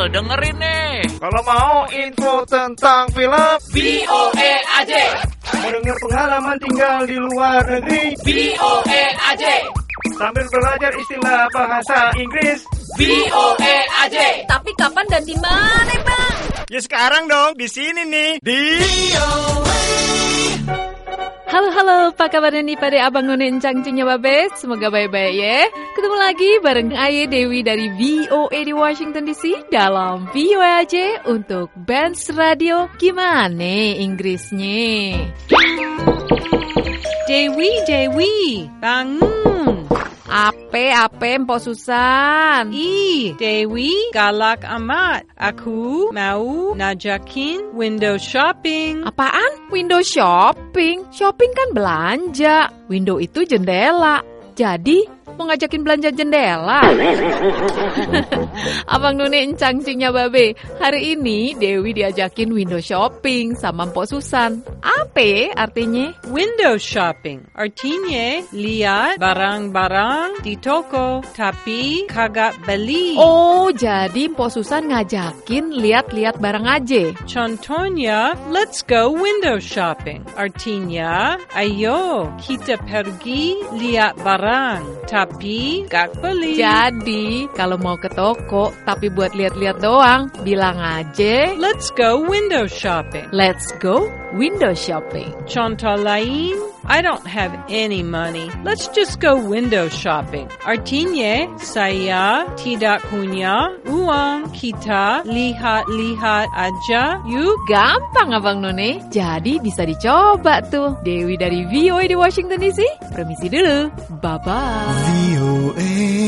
dengerin nih. Kalau mau info tentang film, VOA aja. Mau denger pengalaman tinggal di luar negeri, VOA aja. sambil belajar istilah bahasa Inggris, VOA aja. Tapi kapan dan di mana, Bang? ya sekarang dong, di sini nih, di Halo, apa kabarnya nih pada abang none encang cinya babe? Semoga baik-baik ya. Ketemu lagi bareng Aye Dewi dari VOA di Washington DC dalam VOA aja untuk Benz Radio. Gimana Inggrisnya? Dewi, bangun. Ape, Mpok Susan. Dewi, galak amat. Aku mau ngajakin window shopping. Apaan? Window shopping? Shopping kan belanja. Window itu jendela. Jadi, mau ngajakin belanja jendela? Abang Nune encang cinya babe. Hari ini Dewi diajakin window shopping sama Mpok Susan. Apa artinya? Window shopping artinya lihat barang-barang di toko tapi kagak beli. Oh, jadi Mpok Susan ngajakin lihat-lihat barang aja. Contohnya, let's go window shopping. Artinya, ayo kita pergi lihat barang tapi gak beli. Jadi, kalau mau ke toko tapi buat lihat-lihat doang, bilang aja, Let's go window shopping. let's go window shopping. Contoh lain, I don't have any money. Let's just go window shopping. Artinya, saya tidak punya uang. Kita lihat-lihat aja yuk. Gampang Abang None, jadi bisa dicoba tuh. Dewi dari VOA di Washington DC, permisi dulu, bye-bye. VOA.